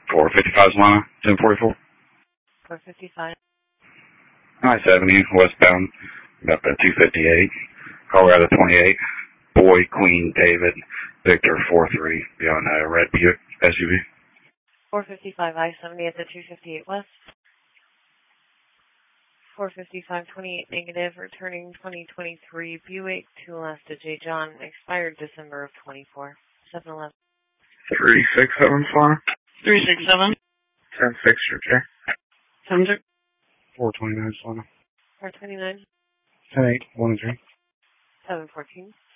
455 Solana, 1044. 455. I-70, westbound, about the 258. Colorado 28. Boy, Queen, David, Victor 43, beyond a red Buick SUV. 455 I-70 at the 258 west. 455 28 negative, returning 2023 Buick to Alaska J. John, expired December of 24. 711. 367 Solana. 367. 10-6, okay. 10-6. 429 Solana. 429. 10-8, 1-3. 714.